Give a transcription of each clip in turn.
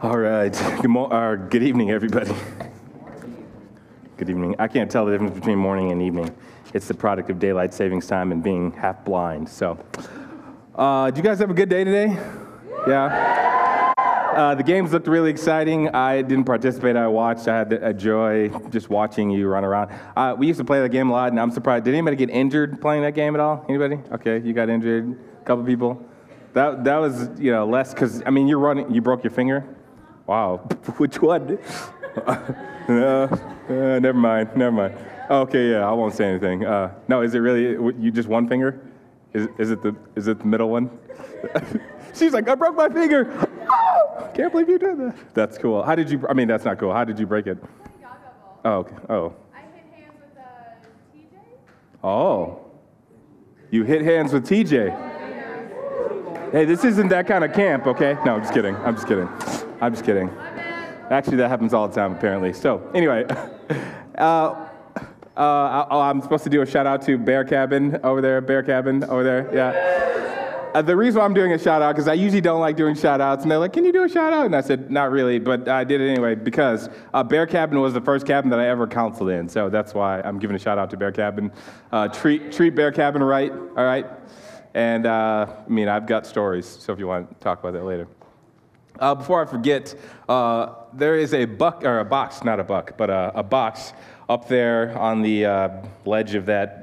All right. Good evening, everybody. Good evening. I can't tell the difference between morning and evening. It's the product of daylight savings time and being half blind. So, did you guys have a good day today? Yeah. The games looked really exciting. I didn't participate. I watched. I had a joy just watching you run around. We used to play that game a lot, and I'm surprised. Did anybody get injured playing that game at all? Anybody? Okay, you got injured. A couple people. That was less because you're running. You broke your finger. Wow. Which one? Never mind. Okay, yeah, I won't say anything. No, is it really you just one finger? Is it the middle one? She's like, I broke my finger. Oh, can't believe you did that. That's cool. How did you? That's not cool. How did you break it? Gaga ball. Oh, okay. Oh. I hit hands with TJ. Oh. You hit hands with TJ. Hey, this isn't that kind of camp, okay? No, I'm just kidding. Actually, that happens all the time, apparently. So, anyway, I'm supposed to do a shout out to Bear Cabin over there. Yeah. The reason why I'm doing a shout out, because I usually don't like doing shout outs, and they're like, can you do a shout out? And I said, not really, but I did it anyway, because Bear Cabin was the first cabin that I ever counseled in. So that's why I'm giving a shout out to Bear Cabin. Treat Bear Cabin right, all right? And I've got stories, so if you want to talk about that later. Before I forget, there is a box up there on the ledge of that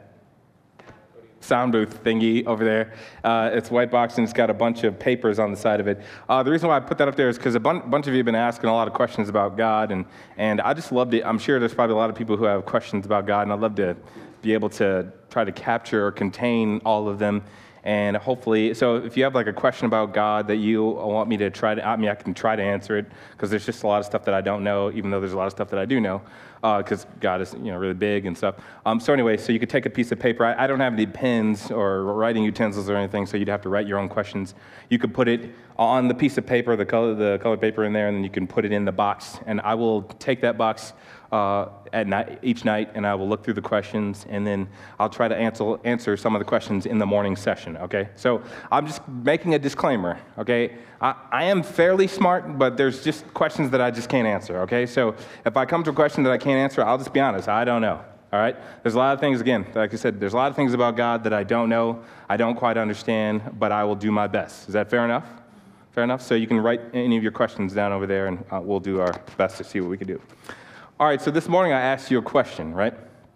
sound booth thingy over there. It's a white box, and it's got a bunch of papers on the side of it. The reason why I put that up there is because a bunch of you have been asking a lot of questions about God, and I just loved it. I'm sure there's probably a lot of people who have questions about God, and I'd love to be able to try to capture or contain all of them. And hopefully, so if you have like a question about God that you want me to try to, I can try to answer it, because there's just a lot of stuff that I don't know, even though there's a lot of stuff that I do know, because God is really big and stuff. So anyway, so you could take a piece of paper. I don't have any pens or writing utensils or anything, so you'd have to write your own questions. You could put it on the piece of paper, the colored paper in there, and then you can put it in the box. And I will take that box at night, each night, and I will look through the questions, and then I'll try to answer some of the questions in the morning session, okay? So I'm just making a disclaimer, okay? I am fairly smart, but there's just questions that I just can't answer, okay? So if I come to a question that I can't answer, I'll just be honest, I don't know, all right? There's a lot of things, again, like I said, there's a lot of things about God that I don't know, I don't quite understand, but I will do my best. Is that fair enough? Fair enough? So you can write any of your questions down over there, and we'll do our best to see what we can do. All right, so this morning I asked you a question, right?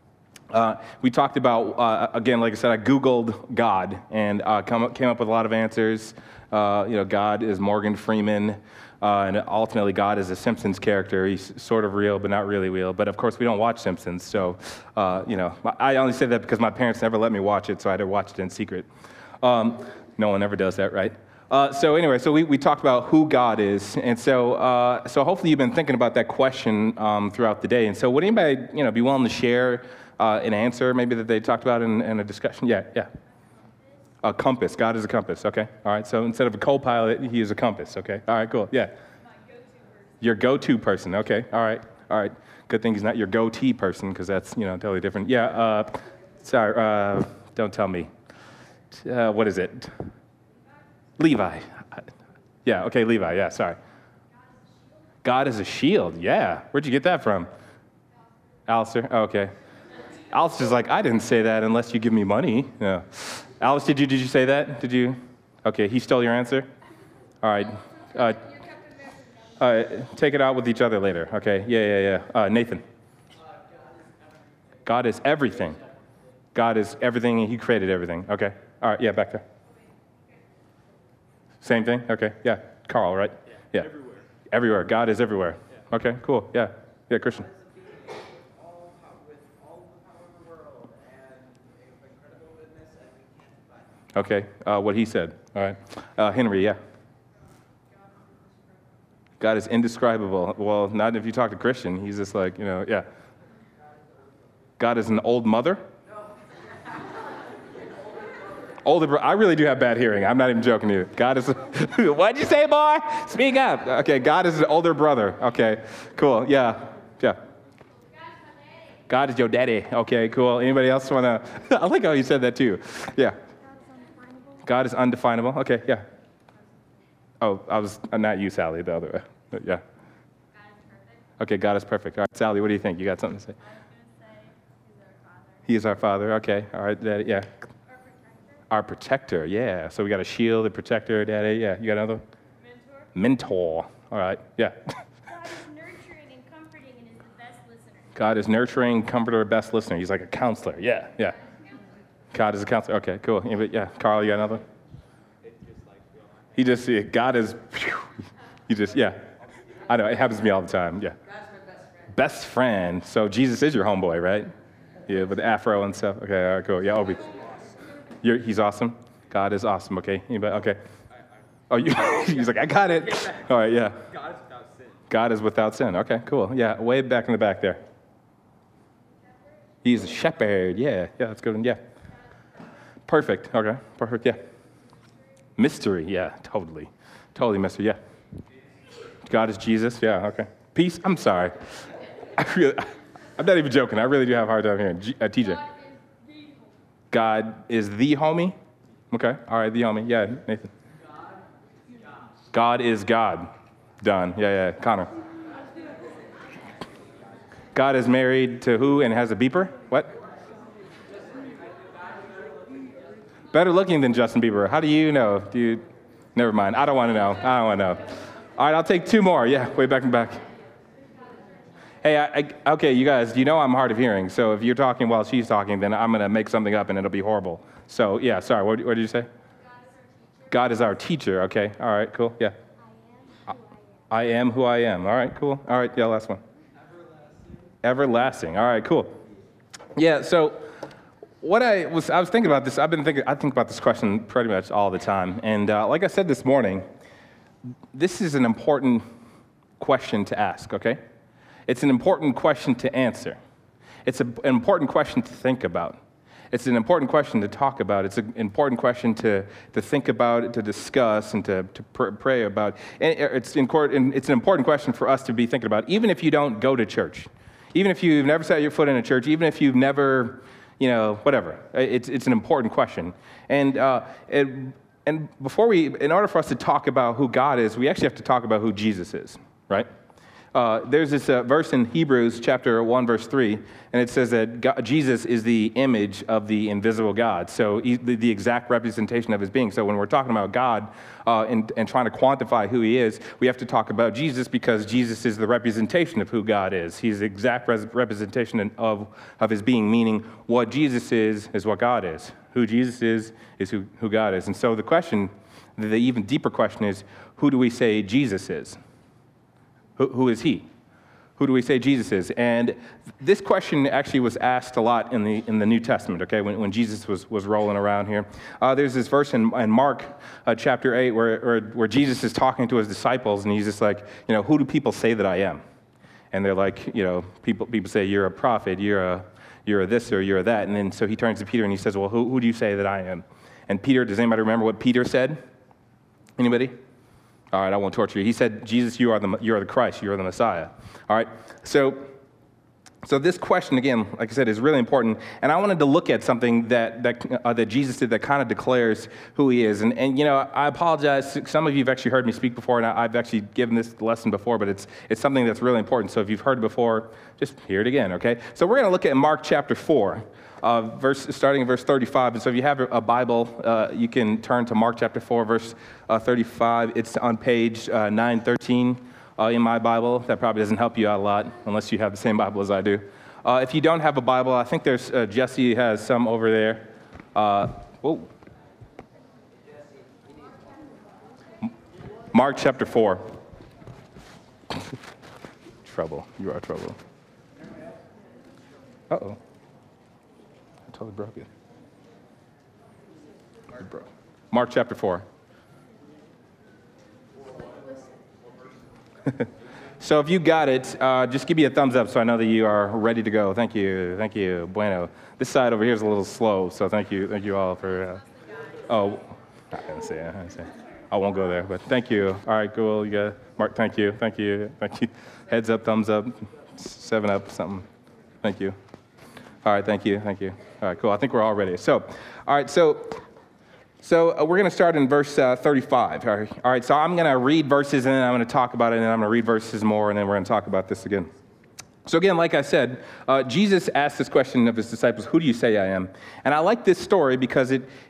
We talked about, again, like I said, I Googled God and came up with a lot of answers. God is Morgan Freeman, and ultimately God is a Simpsons character. He's sort of real, but not really real. But of course, we don't watch Simpsons, so, I only say that because my parents never let me watch it, so I had to watch it in secret. No one ever does that, right? So anyway, so we talked about who God is, and so hopefully you've been thinking about that question throughout the day. And so would anybody be willing to share an answer maybe that they talked about in a discussion? Yeah. A compass. God is a compass. Okay. All right. So instead of a co-pilot, he is a compass. Okay. All right. Cool. Yeah. My go-to person. Your go-to person. Okay. All right. Good thing he's not your go-tee person, because that's totally different. Yeah. Sorry. Don't tell me. What is it? Levi. Yeah, okay, Levi, yeah, sorry. God is a shield, yeah. Where'd you get that from? Alistair, oh, okay. Alistair's like, I didn't say that unless you give me money. Yeah. Alistair, did you say that? Did you? Okay, he stole your answer? All right. Take it out with each other later, okay? Yeah. Nathan. God is everything. God is everything, and he created everything. Okay, all right, yeah, back there. Same thing? Okay, yeah. Carl, right? Yeah. Everywhere. God is everywhere. Yeah. Okay, cool. Yeah, Christian. With all the power in the world and incredible goodness, and we can't define it. Okay, what he said. All right. Henry, yeah. God is indescribable. Well, not if you talk to Christian. He's just like, yeah. God is an old mother? I really do have bad hearing. I'm not even joking to you. God is, what'd you say, boy? Speak up. Okay, God is an older brother. Okay, cool. Yeah. God is your daddy. Okay, cool. Anybody else want to? I like how you said that too. Yeah. God is undefinable. Okay, yeah. Oh, not you, Sally, the other way. But yeah. Okay, God is perfect. All right, Sally, what do you think? You got something to say? He is our Father. Okay. All right, Daddy. Yeah. Our protector. Yeah. So we got a shield, a protector, Daddy. Yeah. You got another? Mentor. All right. Yeah. God is nurturing and comforting and is the best listener. God is nurturing, comforter, best listener. He's like a counselor. Yeah. Yeah. God is a counselor. Okay. Cool. Yeah. Carl, you got another? He just, God is, he just, yeah. I know, it happens to me all the time, yeah. God's my best friend. Best friend. So Jesus is your homeboy, right? Yeah, with the afro and stuff. Okay, all right, cool. Yeah, Obi. He's awesome? God is awesome, okay. Anybody? Okay. Oh, he's like, I got it. All right, yeah. God is without sin. God is without sin. Okay, cool. Yeah, way back in the back there. He's a shepherd. Yeah, that's good. Yeah. Perfect. Okay, perfect. Yeah. Mystery. Yeah, totally. Totally mystery. Yeah. God is Jesus. Yeah, okay. Peace. I'm sorry. I'm not even joking. I really do have a hard time hearing. TJ. God is the homie? Okay. All right, the homie. Yeah, Nathan. God is God. Done. Yeah. Connor. God is married to who and has a beeper? What? Better looking than Justin Bieber. How do you know? Never mind. I don't want to know. All right, I'll take two more. Yeah, way back in the back. Hey, okay, you guys, you know I'm hard of hearing. So if you're talking while she's talking, then I'm going to make something up and it'll be horrible. So, yeah, sorry. What did you say? God is our teacher. Okay. All right, cool. Yeah. I am who I am. All right, cool. All right, yeah, last one. Everlasting. All right, cool. Yeah, so I was thinking about this. I think about this question pretty much all the time. And like I said this morning, this is an important question to ask, okay? It's an important question to answer. It's an important question to think about. It's an important question to talk about. It's an important question to think about, to discuss, and to pray about. And it's an important question for us to be thinking about, even if you don't go to church, even if you've never set your foot in a church, even if you've never, whatever. It's an important question. And in order for us to talk about who God is, we actually have to talk about who Jesus is, right? There's this verse in Hebrews chapter 1, verse 3, and it says that Jesus is the image of the invisible God, so the exact representation of his being. So when we're talking about God and trying to quantify who he is, we have to talk about Jesus because Jesus is the representation of who God is. He's the exact representation of his being, meaning what Jesus is what God is. Who Jesus is who God is. And so the question, the even deeper question is, who do we say Jesus is? Who is he? Who do we say Jesus is? And this question actually was asked a lot in the New Testament, okay, when Jesus was rolling around here. There's this verse in Mark chapter 8 where Jesus is talking to his disciples, and he's just like, who do people say that I am? And they're like, people say, you're a prophet, you're a this or you're a that. And then so he turns to Peter and he says, well, who do you say that I am? And Peter, does anybody remember what Peter said? Anybody? All right, I won't torture you. He said, Jesus, you are the Christ, you are the Messiah. All right, so this question, again, like I said, is really important. And I wanted to look at something that Jesus did that kind of declares who he is. And I apologize. Some of you have actually heard me speak before, and I've actually given this lesson before, but it's something that's really important. So if you've heard it before, just hear it again, okay? So we're going to look at Mark chapter 4. Starting in verse 35. And so if you have a Bible, you can turn to Mark chapter 4, verse 35. It's on page 913 in my Bible. That probably doesn't help you out a lot, unless you have the same Bible as I do. If you don't have a Bible, I think there's Jesse has some over there. Mark chapter 4. Trouble. You are trouble. Uh-oh. Totally broke it. Mark chapter 4. So if you got it, just give me a thumbs up so I know that you are ready to go. Thank you. Bueno. This side over here is a little slow, so thank you all for. I didn't say it. I won't go there, but thank you. All right, cool. You got Mark. Thank you. Heads up, thumbs up, 7 up, something. Thank you. All right, thank you. All right, cool. I think we're all ready. So, all right, so So we're going to start in verse 35. All right, so I'm going to read verses, and then I'm going to talk about it, and then I'm going to read verses more, and then we're going to talk about this again. So again, like I said, Jesus asked this question of his disciples, who do you say I am? And I like this story because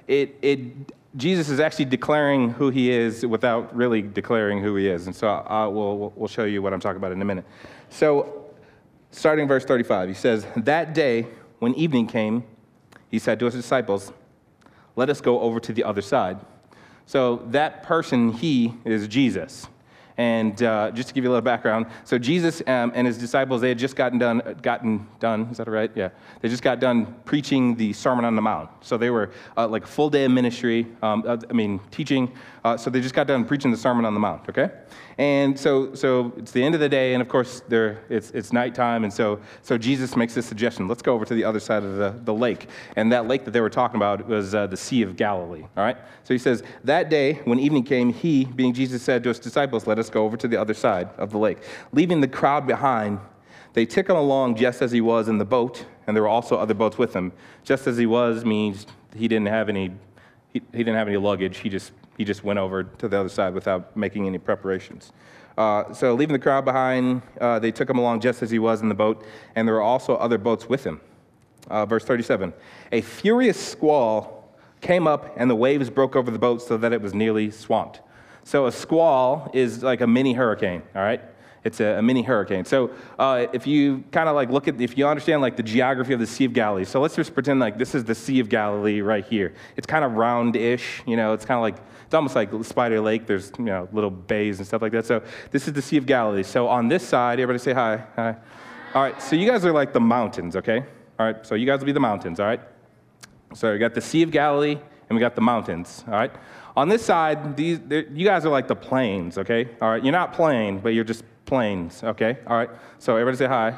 Jesus is actually declaring who he is without really declaring who he is. And so we'll show you what I'm talking about in a minute. So starting verse 35, he says, that day when evening came, he said to his disciples, let us go over to the other side. So that person, he, is Jesus. And just to give you a little background, so Jesus and his disciples, they had just gotten done, is that right? Yeah. They just got done preaching the Sermon on the Mount. So they were like a full day of ministry, teaching. So they just got done preaching the Sermon on the Mount, okay? And so it's the end of the day, and of course it's nighttime, and so Jesus makes this suggestion: let's go over to the other side of the lake. And that lake that they were talking about was the Sea of Galilee. All right. So he says, that day when evening came, he, being Jesus, said to his disciples, "Let us go over to the other side of the lake." Leaving the crowd behind, they took him along just as he was in the boat, and there were also other boats with him. Just as he was means he didn't have any luggage. He just went over to the other side without making any preparations. So leaving the crowd behind, they took him along just as he was in the boat, and there were also other boats with him. Verse 37, a furious squall came up, and the waves broke over the boat so that it was nearly swamped. So a squall is like a mini hurricane, all right? It's a mini hurricane. So if you kind of like if you understand like the geography of the Sea of Galilee, so let's just pretend like this is the Sea of Galilee right here. It's kind of round-ish, it's kind of like, it's almost like Spider Lake. There's, little bays and stuff like that. So this is the Sea of Galilee. So on this side, everybody say hi. Hi. All right, so you guys are like the mountains, okay? All right, so you guys will be the mountains, all right? So we got the Sea of Galilee, and we got the mountains, all right? On this side, you guys are like the plains, okay? All right, you're not plain, but you're just plains, okay? All right, so everybody say hi.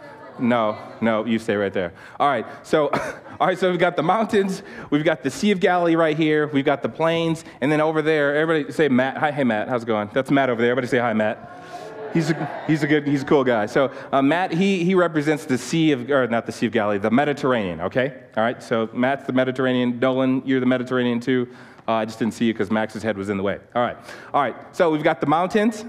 No, you stay right there. All right, so we've got the mountains, we've got the Sea of Galilee right here, we've got the plains, and then over there, everybody say Matt. Hi, hey Matt, how's it going? That's Matt over there. Everybody say hi, Matt. He's a cool guy. So Matt, he represents not the Sea of Galilee, the Mediterranean, okay? All right, so Matt's the Mediterranean. Nolan, you're the Mediterranean too. I just didn't see you because Max's head was in the way. All right, so we've got the mountains.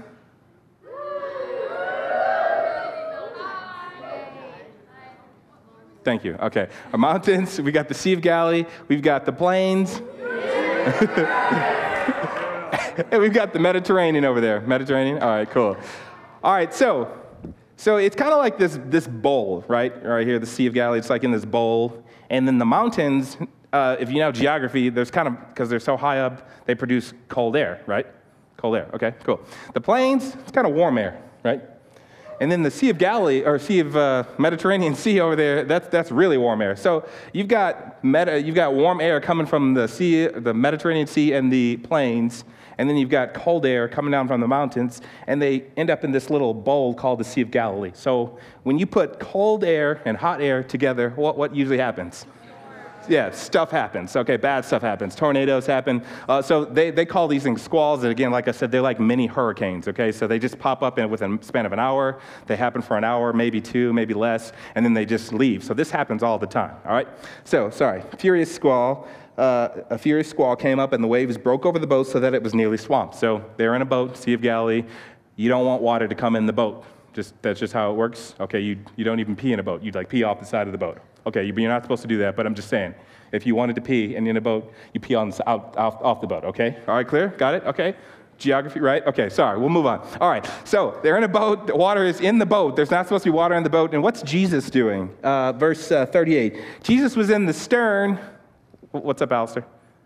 Thank you. Okay. Our mountains, we got the Sea of Galilee, we've got the plains, and we've got the Mediterranean over there. Mediterranean? All right, cool. All right, so it's kind of like this bowl, right? Right here, the Sea of Galilee, it's like in this bowl. And then the mountains, if you know geography, there's because they're so high up, they produce cold air, right? Cold air, okay, cool. The plains, it's kind of warm air, right? And then the Sea of Galilee, or Mediterranean Sea over there, that's really warm air. So you've got warm air coming from the Mediterranean Sea and the plains, and then you've got cold air coming down from the mountains, and they end up in this little bowl called the Sea of Galilee. So when you put cold air and hot air together, what usually happens? Yeah, stuff happens. Okay, bad stuff happens. Tornadoes happen. So they call these things squalls. And again, like I said, they're like mini hurricanes, okay? So they just pop up within a span of an hour. They happen for an hour, maybe two, maybe less, and then they just leave. So this happens all the time, all right? So, furious squall. A furious squall came up, and the waves broke over the boat so that it was nearly swamped. So they're in a boat, Sea of Galilee. You don't want water to come in the boat. That's just how it works. Okay, you don't even pee in a boat. You'd like pee off the side of the boat. Okay, you're not supposed to do that, but I'm just saying, if you wanted to pee and in a boat, you pee off the boat, okay? All right, clear? Got it? Okay. Geography, right? Okay, sorry, we'll move on. All right, so they're in a boat. The water is in the boat. There's not supposed to be water in the boat. And what's Jesus doing? Verse 38. Jesus was in the stern. What's up, Alistair?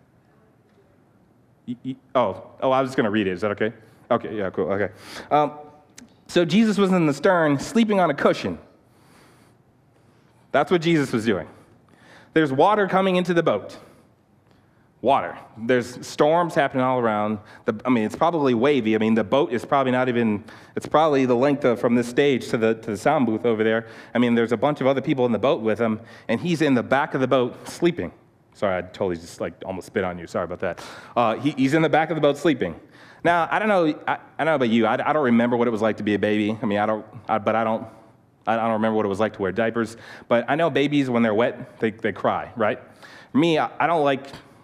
I was just going to read it. Is that okay? Okay, yeah, cool, okay. So Jesus was in the stern, sleeping on a cushion. That's what Jesus was doing. There's water coming into the boat. Water. There's storms happening all around. It's probably wavy. The boat is probably it's probably the length from this stage to the sound booth over there. There's a bunch of other people in the boat with him, and he's in the back of the boat sleeping. Sorry, I totally just almost spit on you. Sorry about that. He's in the back of the boat sleeping. Now, I don't know about you. I don't remember what it was like to be a baby. I don't remember what it was like to wear diapers. But I know babies, when they're wet, they cry, right? Me, I don't like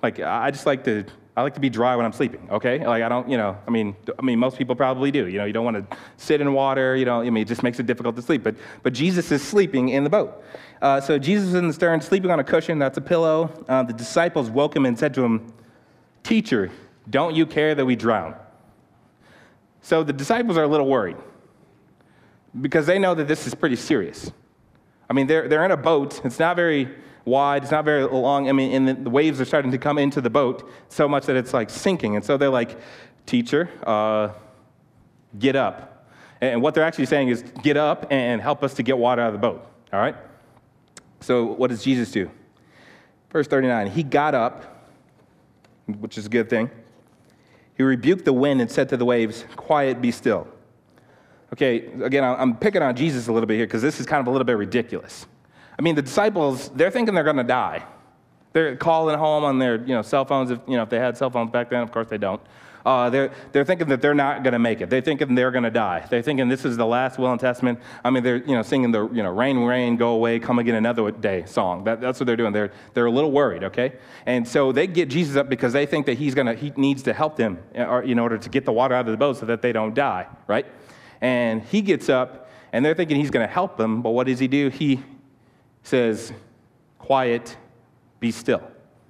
Like, I like to be dry when I'm sleeping, okay? Like, I don't, I mean, most people probably do. You don't want to sit in water, it just makes it difficult to sleep. But Jesus is sleeping in the boat. So Jesus is in the stern, sleeping on a cushion, that's a pillow. The disciples woke him and said to him, "Teacher, don't you care that we drown?" So the disciples are a little worried because they know that this is pretty serious. I mean, they're in a boat. It's not very wide. It's not very long. I mean, and the waves are starting to come into the boat so much that it's like sinking. And so they're like, "Teacher, get up." And what they're actually saying is, "Get up and help us to get water out of the boat." All right? So what does Jesus do? Verse 39, he got up, which is a good thing. He rebuked the wind and said to the waves, "Quiet, be still." Okay, again, I'm picking on Jesus a little bit here because this is kind of a little bit ridiculous. I mean, the disciples, they're thinking they're going to die. They're calling home on their cell phones. If they had cell phones back then, of course they don't. They're thinking that they're not going to make it. They're thinking they're going to die. They're thinking this is the last will and testament. I mean, they're singing the "Rain, rain, go away, come again another day" song. That's what they're doing. They're a little worried, okay? And so they get Jesus up because they think that he needs to help them in order to get the water out of the boat so that they don't die, right? And he gets up, and they're thinking he's going to help them. But what does he do? He says, "Quiet, be still."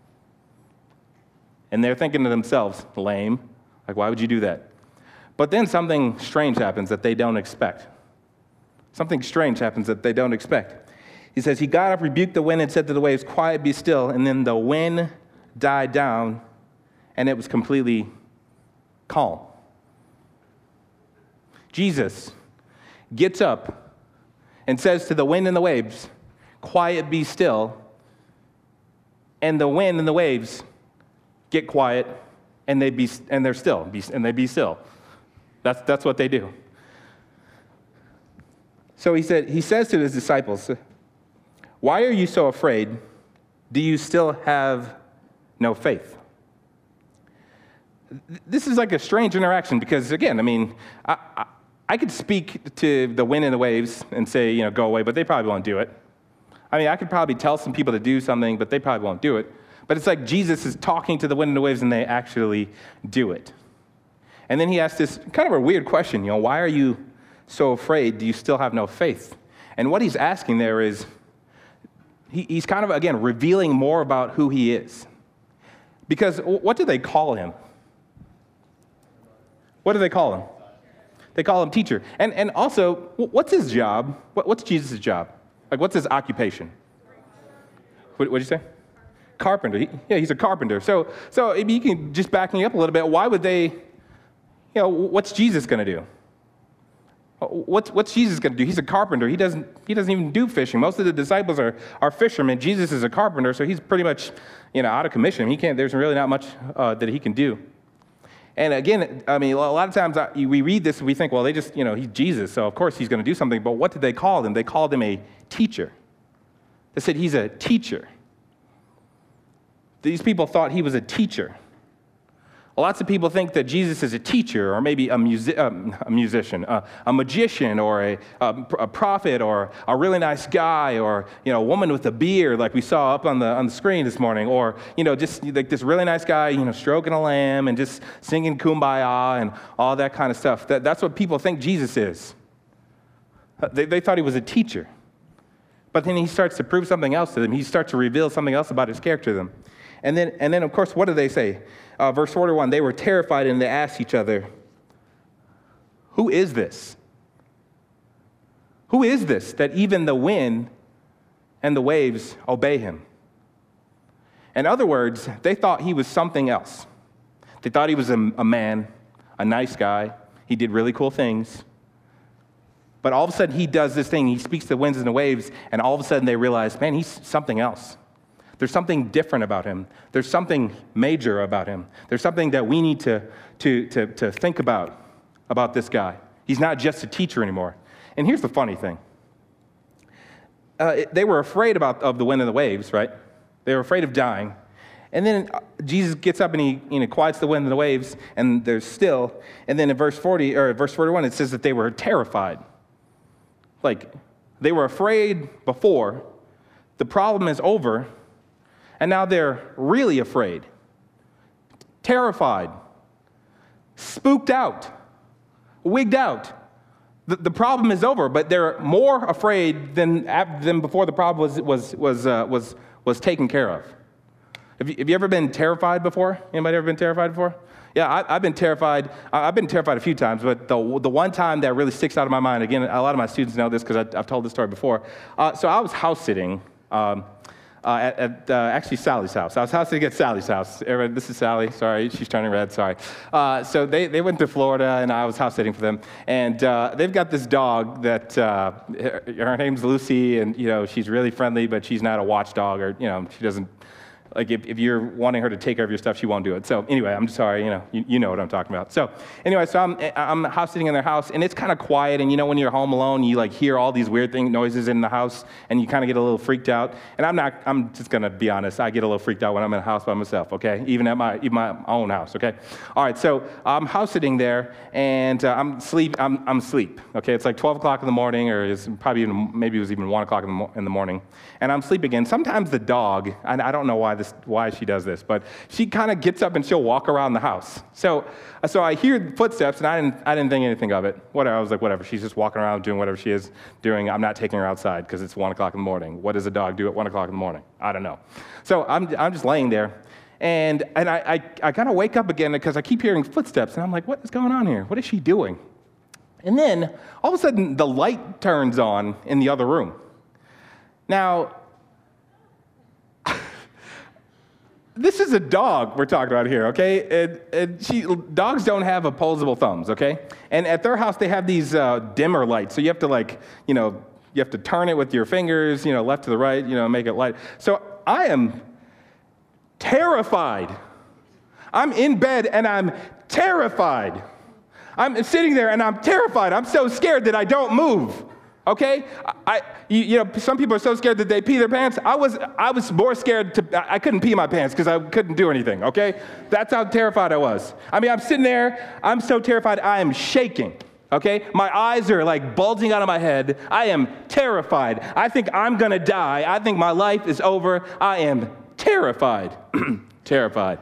And they're thinking to themselves, lame. Like, why would you do that? But then something strange happens that they don't expect. Something strange happens that they don't expect. He says, he got up, rebuked the wind, and said to the waves, "Quiet, be still." And then the wind died down, and it was completely calm. Jesus gets up and says to the wind and the waves, "Quiet, be still." And the wind and the waves get quiet, and they're still, and they be still. That's what they do. So he says to his disciples, "Why are you so afraid? Do you still have no faith?" This is like a strange interaction because, again, I mean, I could speak to the wind and the waves and say, "Go away," but they probably won't do it. I mean, I could probably tell some people to do something, but they probably won't do it. But it's like Jesus is talking to the wind and the waves, and they actually do it. And then he asks this kind of a weird question, "Why are you so afraid? Do you still have no faith?" And what he's asking there is, he's kind of, again, revealing more about who he is. Because what do they call him? What do they call him? They call him teacher. And also, what's his job? What's Jesus' job? Like, what's his occupation? What'd you say? Carpenter. He's a carpenter. So if you can just back me up a little bit, why would they, what's Jesus going to do? What's Jesus going to do? He's a carpenter. He doesn't even do fishing. Most of the disciples are fishermen. Jesus is a carpenter, so he's pretty much, out of commission. There's really not much that he can do. And again, I mean, a lot of times we read this and we think, well, he's Jesus, so of course he's going to do something. But what did they call him? They called him a teacher. They said he's a teacher. These people thought he was a teacher. Lots of people think that Jesus is a teacher, or maybe a musician, a magician, or a prophet, or a really nice guy, or a woman with a beard, like we saw up on the screen this morning, or just like this really nice guy, stroking a lamb and just singing Kumbaya and all that kind of stuff. That's what people think Jesus is. They thought he was a teacher, but then he starts to prove something else to them. He starts to reveal something else about his character to them. And then, of course, what do they say? Verse 41, they were terrified and they asked each other, "Who is this? Who is this that even the wind and the waves obey him?" In other words, they thought he was something else. They thought he was a man, a nice guy. He did really cool things. But all of a sudden, he does this thing. He speaks to the winds and the waves, and all of a sudden they realize, man, he's something else. There's something different about him. There's something major about him. There's something that we need to think about this guy. He's not just a teacher anymore. And here's the funny thing. They were afraid of the wind and the waves, right? They were afraid of dying. And then Jesus gets up and he quiets the wind and the waves, and they're still. And then in verse 41, it says that they were terrified. Like, they were afraid before. The problem is over. And now they're really afraid. terrified, spooked out, wigged out. The problem is over, but they're more afraid than before the problem was taken care of. Have you ever been terrified before? Anybody ever been terrified before? Yeah, I've been terrified. I've been terrified a few times, but the one time that really sticks out of my mind, again, a lot of my students know this because I've told this story before. So I was house sitting at actually Sally's house. I was house sitting at Sally's house. Everybody, this is Sally. Sorry, she's turning red. Sorry. So they went to Florida, and I was house sitting for them. And they've got this dog that her name's Lucy, and she's really friendly, but she's not a watchdog, or she doesn't. Like, if you're wanting her to take care of your stuff, she won't do it. So anyway, I'm sorry, you know what I'm talking about. So anyway, so I'm house sitting in their house, and it's kind of quiet, and when you're home alone, you hear all these weird noises in the house, and you kind of get a little freaked out. And I'm just going to be honest, I get a little freaked out when I'm in a house by myself, okay? Even at my own house, okay? All right, so I'm house sitting there, and I'm asleep, okay? It's like 12 o'clock in the morning, or it's probably maybe it was even 1 o'clock in the morning, and I'm sleeping again. Sometimes the dog, and I don't know why she does this, but she kind of gets up and she'll walk around the house. So I hear footsteps, and I didn't think anything of it. Whatever, I was like, whatever. She's just walking around doing whatever she is doing. I'm not taking her outside because it's 1 o'clock in the morning. What does a dog do at 1 o'clock in the morning? I don't know. So I'm just laying there, and I kind of wake up again because I keep hearing footsteps, and I'm like, what is going on here? What is she doing? And then all of a sudden the light turns on in the other room. Now, this is a dog we're talking about here, okay? Dogs don't have opposable thumbs, okay? And at their house, they have these dimmer lights. So you have to you have to turn it with your fingers, left to the right, make it light. So I am terrified. I'm in bed and I'm terrified. I'm sitting there and I'm terrified. I'm so scared that I don't move. Okay, some people are so scared that they pee their pants. I was more scared I couldn't pee my pants because I couldn't do anything. Okay, that's how terrified I was. I mean, I'm sitting there. I'm so terrified. I am shaking. Okay, my eyes are bulging out of my head. I am terrified. I think I'm gonna die. I think my life is over. I am terrified. Terrified.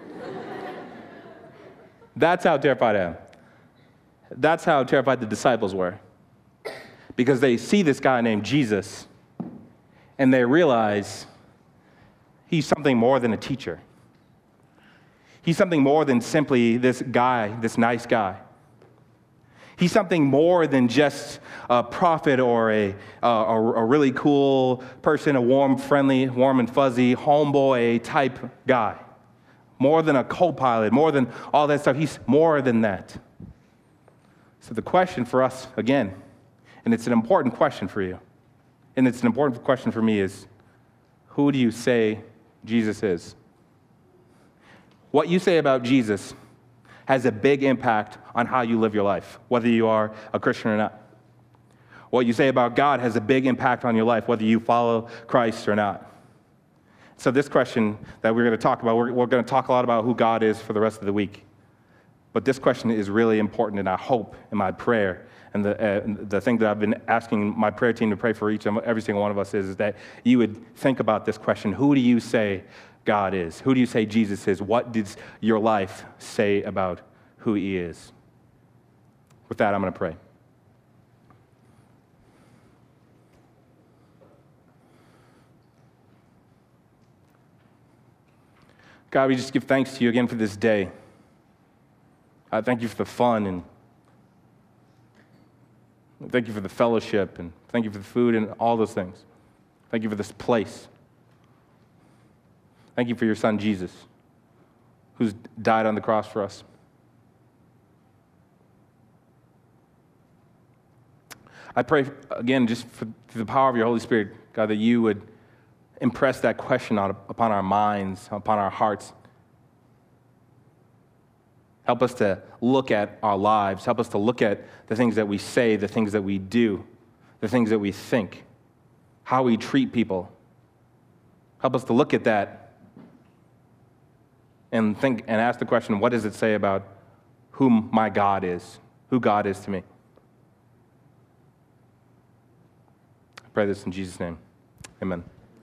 That's how terrified I am. That's how terrified the disciples were. Because they see this guy named Jesus, and they realize he's something more than a teacher. He's something more than simply this guy, this nice guy. He's something more than just a prophet or a really cool person, a warm and fuzzy homeboy type guy. More than a co-pilot, more than all that stuff. He's more than that. So the question for us, again, and it's an important question for you, and it's an important question for me, is who do you say Jesus is? What you say about Jesus has a big impact on how you live your life, whether you are a Christian or not. What you say about God has a big impact on your life, whether you follow Christ or not. So this question that we're going to talk about, we're going to talk a lot about who God is for the rest of the week. But this question is really important, and I hope in my prayer, and the thing that I've been asking my prayer team to pray for every single one of us is that you would think about this question: who do you say God is? Who do you say Jesus is? What does your life say about who he is? With that, I'm going to pray. God, we just give thanks to you again for this day. I thank you for the fun, and thank you for the fellowship, and thank you for the food and all those things. Thank you for this place. Thank you for your son, Jesus, who's died on the cross for us. I pray, again, just through the power of your Holy Spirit, God, that you would impress that question upon our minds, upon our hearts. Help us to look at our lives. Help us to look at the things that we say, the things that we do, the things that we think, how we treat people. Help us to look at that and think and ask the question, what does it say about who my God is, who God is to me? I pray this in Jesus' name. Amen.